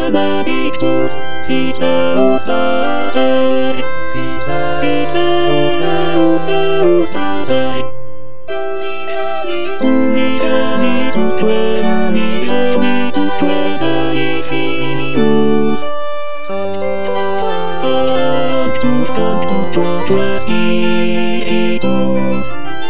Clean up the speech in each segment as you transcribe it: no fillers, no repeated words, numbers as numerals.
benedictus, sit Deus Pater, sit Deus Pater, unigenitus Tuae Dei Filius, Sanctus Tuae Spiritus,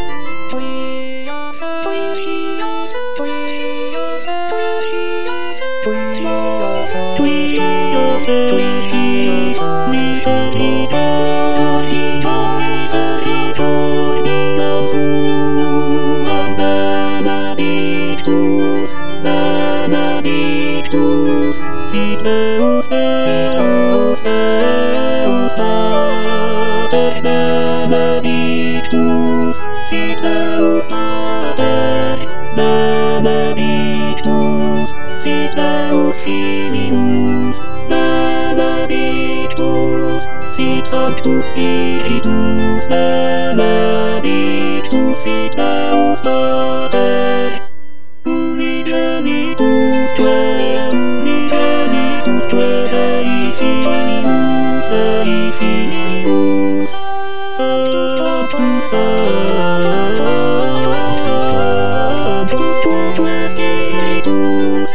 Benedictus, sit Deus Pater, benedictus, sit Deus Pater, benedictus, sit Deus Filius, benedictus, sit Sanctus Spiritus, benedictus, sit Deus Pater, unigenitus Tuae Dei Filius, Sanctus Tuae Spiritus,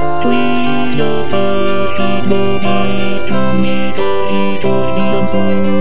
Tuia fecit vobiscum misericordiam suam.